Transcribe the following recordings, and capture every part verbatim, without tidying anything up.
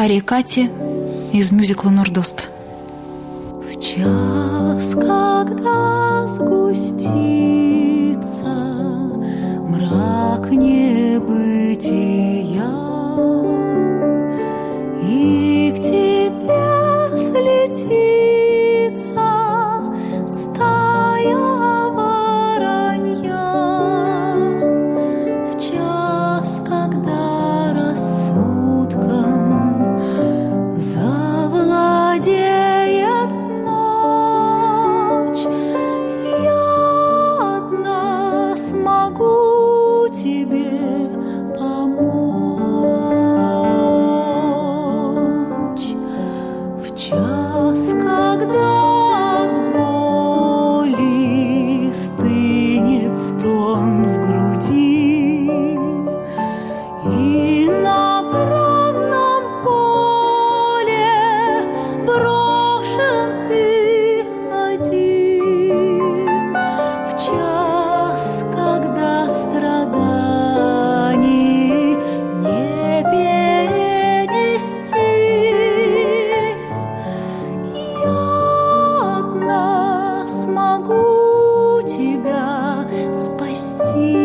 ария Кати из мюзикла «Нордост». В час, когда сгустится мрак небытия, и к тебе слетится стая воронья, в час, когда рассудком завладеет ночь, я одна смогу тебе помочь. В час, когда от боли стынет стон в груди, и на бранном поле брошен ты один, в час, когда страданий не перенести, я одна смогу тебя спасти.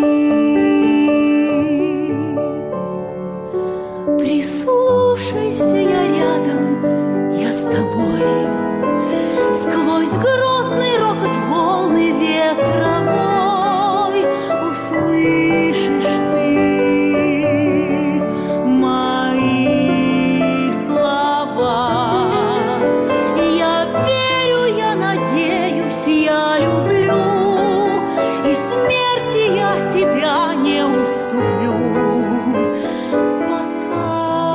Прислушайся, я рядом, я с тобой. Сквозь грозный рокот волны ветровой услышишь ты мои слова. Я верю, я надеюсь, я люблю, и смерти я тебя не уступлю. Пока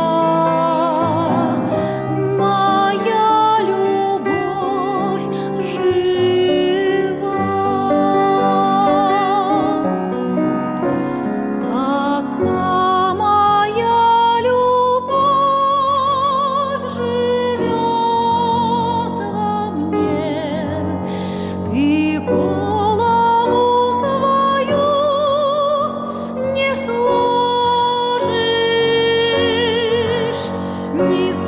моя любовь жива, пока моя любовь живет во мне, ты голову свою не сложишь, не